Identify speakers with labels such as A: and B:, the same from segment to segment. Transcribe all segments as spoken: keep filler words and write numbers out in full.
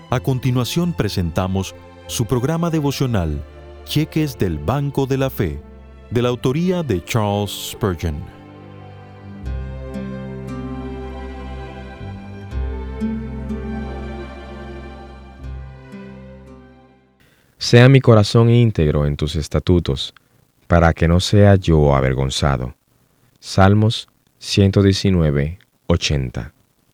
A: A continuación presentamos su programa devocional, Cheques del Banco de la Fe, de la autoría de Charles Spurgeon.
B: Sea mi corazón íntegro en tus estatutos, para que no sea yo avergonzado. Salmos ciento diecinueve, ochenta.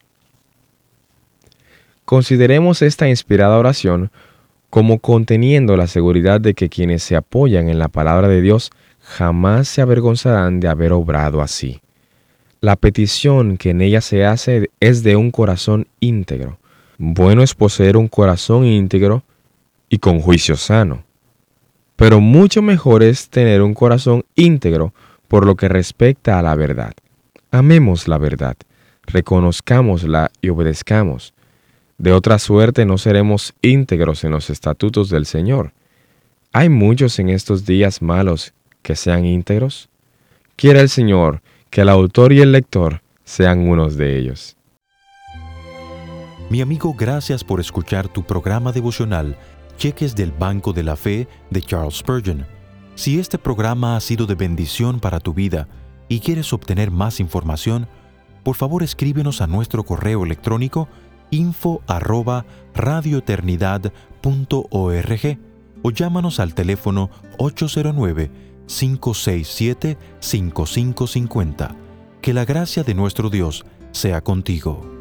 B: Consideremos esta inspirada oración como conteniendo la seguridad de que quienes se apoyan en la palabra de Dios jamás se avergonzarán de haber obrado así. La petición que en ella se hace es de un corazón íntegro. Bueno es poseer un corazón íntegro y con juicio sano. Pero mucho mejor es tener un corazón íntegro por lo que respecta a la verdad. Amemos la verdad, reconozcámosla y obedezcamos. De otra suerte no seremos íntegros en los estatutos del Señor. ¿Hay muchos en estos días malos que sean íntegros? Quiera el Señor que el autor y el lector sean unos de ellos.
A: Mi amigo, gracias por escuchar tu programa devocional, Cheques del Banco de la Fe de Charles Spurgeon. Si este programa ha sido de bendición para tu vida y quieres obtener más información, por favor escríbenos a nuestro correo electrónico info arroba radioeternidad punto org o llámanos al teléfono ocho cero nueve, cinco seis siete, cinco cinco cinco cero. Que la gracia de nuestro Dios sea contigo.